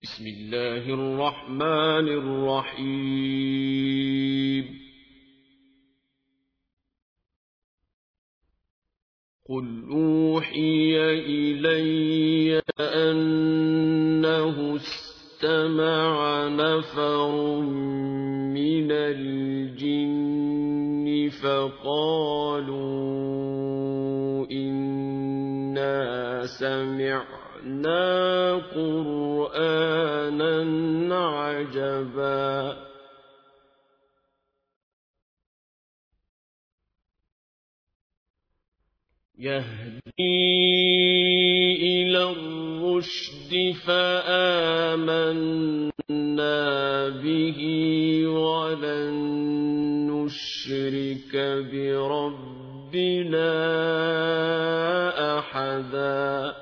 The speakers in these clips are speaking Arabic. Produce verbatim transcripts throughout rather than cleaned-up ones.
بسم الله الرحمن الرحيم قل أوحي إلي أنه استمع نفر من الجن فقالوا إنا سمعنا قرآنا عجبا يهدي إلى الرشد فآمنا به ولن نشرك بربنا أحدا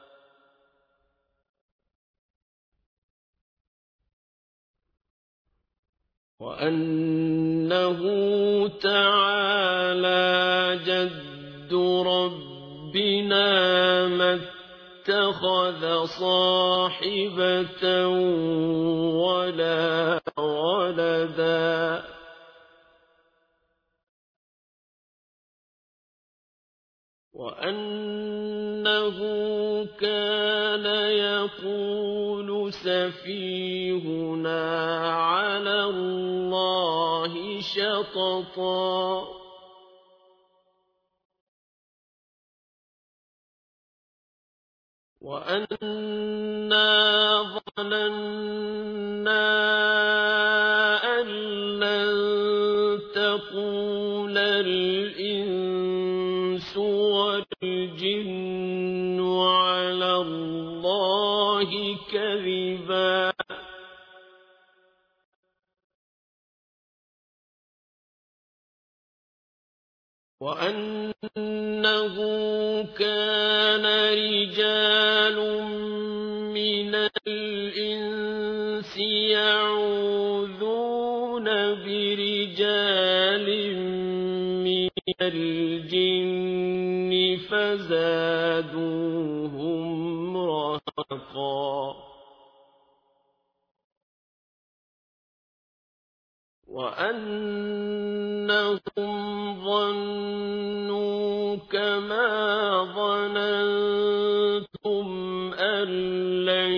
وأنه تعالى جد ربنا ما اتخذ صاحبة ولا ولدا وأنه كان يقول سفيهنا على الله شططا وأنا ظننا أن لن تقول الإنس والجن على الله كذبا وأنه كان رجال من الإنس يعوذون برجال من الجن فزادوهم رهقا وأنهم ظنوا كما ظننتم أن لن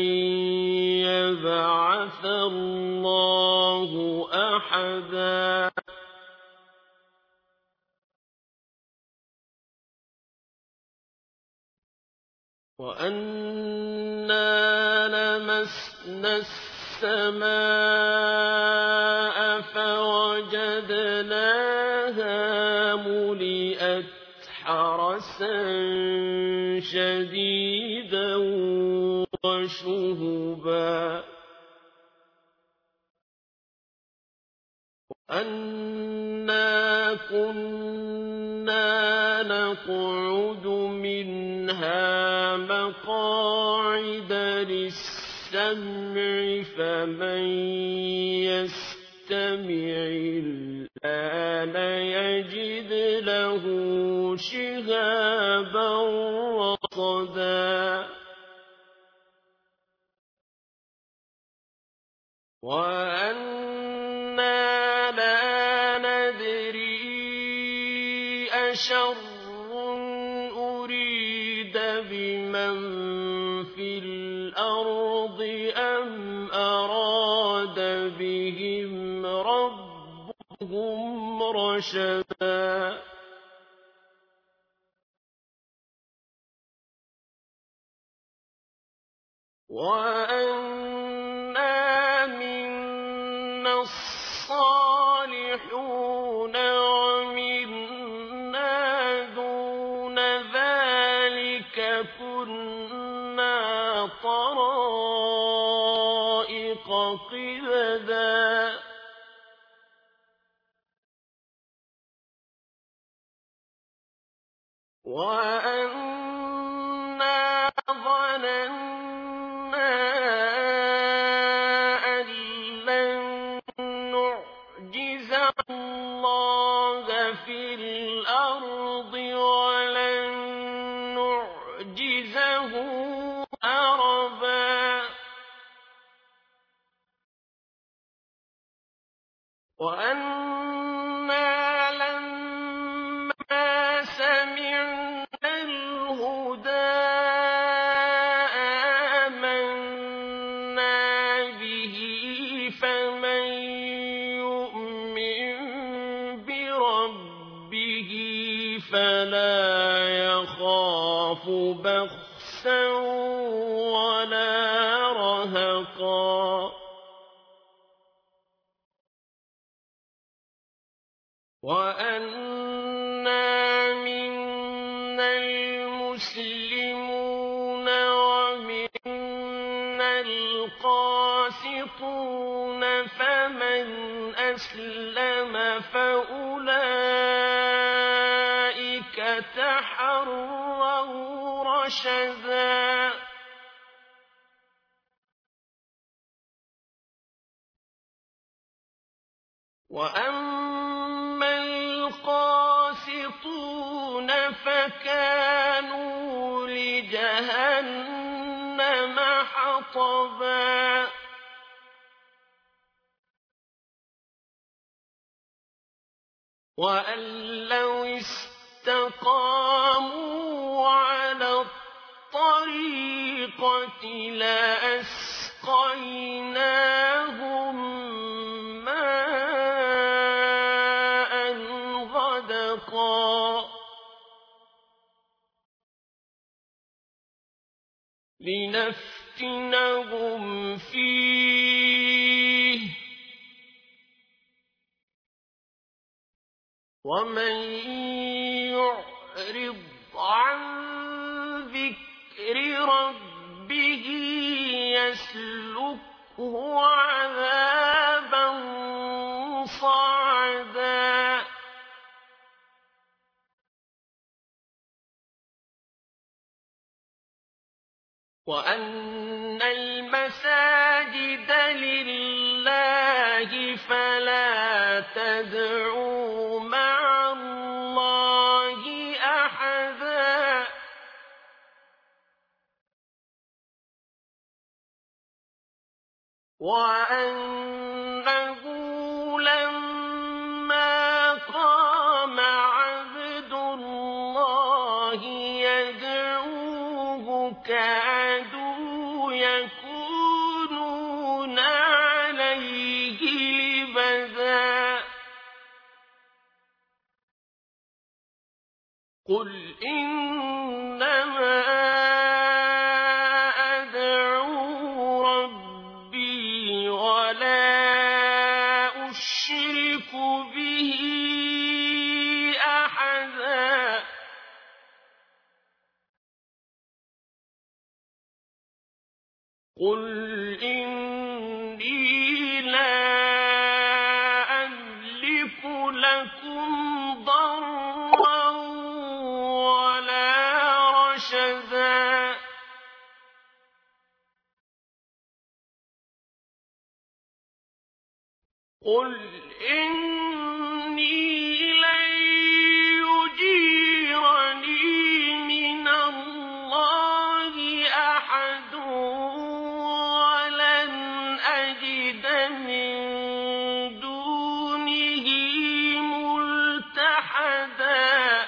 يبعث الله أحدا وأنا لمسنا السماء فوجدناها ملئت حرسا شديدا وشهبا وأنا كنا نقعد منها مقاعد للسمع فمن يستمع الآن يجد له شهابا رصدا وأنا لا ندري أشر أريد بمن في الأرض أم أراد بهم ربهم رشدا وأنا منا الصالحون ومنا دون ذلك كنا طرائق قددا وأنا ظننا أن لن نعجز الله في الأرض ولن نعجزه هربا وَأَنَّا لَمَّا سَمِعْنَا الْهُدَىٰ آمَنَّا بِهِ فَمَن يُؤْمِن بِرَبِّهِ فَلَا يَخَافُ بَخْسًا وَلَا رَهَقًا وَأَنَّا مِنَّا الْمُسْلِمُونَ وَمِنَّا الْقَاسِطُونَ فَمَنْ أَسْلَمَ فَأُولَٰئِكَ تَحَرَّوْا رَشَدًا وَأَمَّا الْقَاسِطُونَ فَكَانُوا لِجَهَنَّمَ حَطَبًا وَأَن لَّوْ اسْتَقَامُوا عَلَى الطَّرِيقَةِ لَأَسْقَيْنَاهُم مَّاءً غَدَقًا لِّنَفْتِنَهُمْ فِيهِ ۚ وَمَن يُعْرِضْ عَن ذِكْرِ رَبِّهِ يَسْلُكْهُ عَذَابًا صَعَدًا وَأَنَّ الْمَسَاجِدَ لِلَّهِ فَلَا تَدْعُوا مَعَ اللَّهِ أَحَدًا وَأَنَّهُ لَمَّا قَامَ عَبْدُ اللَّهِ يَدْعُوهُ كَادُوا يَكُونُونَ عَلَيْهِ لِبَدًا قُلْ إِنَّمَا أَدْعُو رَبِّي وَلَا أُشْرِكُ بِهِ أَحَدًا قُلْ إِنِّي لَا أَمْلِكُ لَكُمْ ضَرًّا وَلَا رَشَدًا قُلْ إِنِّي لَن يُجِيرَنِي مِنَ اللَّهِ أَحَدٌ وَلَنْ أَجِدَ مِن دُونِهِ مُلْتَحَدًا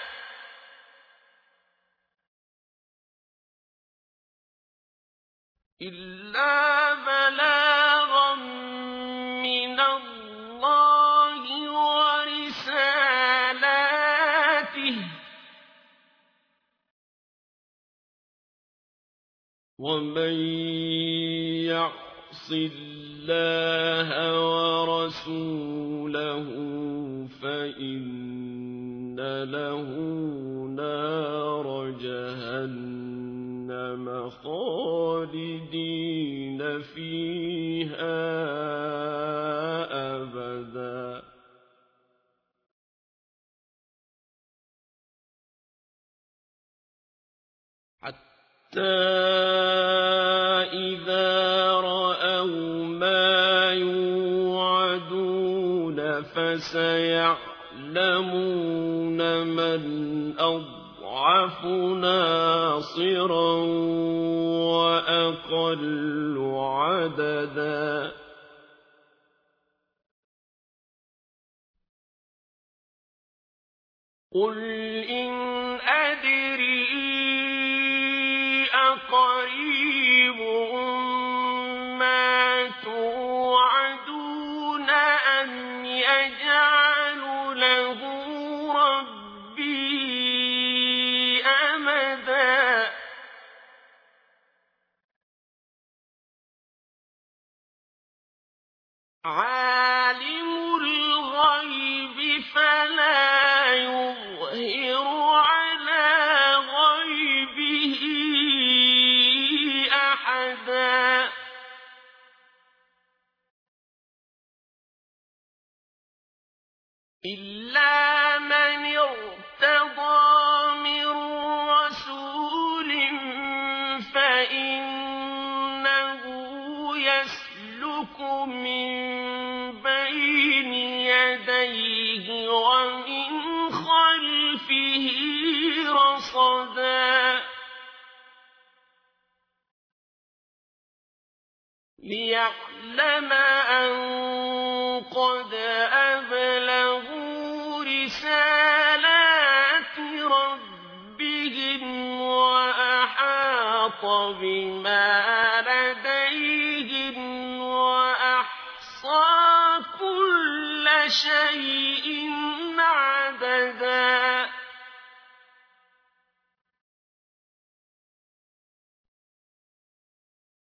إِلَّا بَلَاغًا مِّنَ اللَّهِ وَرِسَالَاتِهِ ۚ وَمَن يَعْصِ اللَّهَ وَرَسُولَهُ فَإِنَّ لَهُ نَارَ جَهَنَّمَ خَالِدِينَ فِيهَا أَبَدًا حَتَّىٰ إِذَا رَأَوْا مَا يُوعَدُونَ فَسَيَعْلَمُونَ مَنْ أَضْعَفُ نَاصِرًا وَأَقَلُّ عَدَدًا قُلْ إِنْ أَدْرِي أَقَرِيبٌ مَّا تُوعَدُونَ أَمْ يَجْعَلُ لَهُ رَبِّي أَمَدًا عَالِمُ الْغَيْبِ فَلَا يُظْهِرُ عَلَىٰ غَيْبِهِ أَحَدًا إِلَّا مَنِ ارْتَضَىٰ مِن رَّسُولٍ فَإِنَّهُ يَسْلُكُ مِن بَيْنِ يَدَيْهِ وَمِنْ خَلْفِهِ رَصَدًا لِّيَعْلَمَ أَن قَدْ أَبْلَغُوا رِسَالَاتِ رَبِّهِمْ وَأَحَاطَ بِمَا لَدَيْهِمْ وَأَحْصَىٰ كُلَّ شَيْءٍ عَدَدًا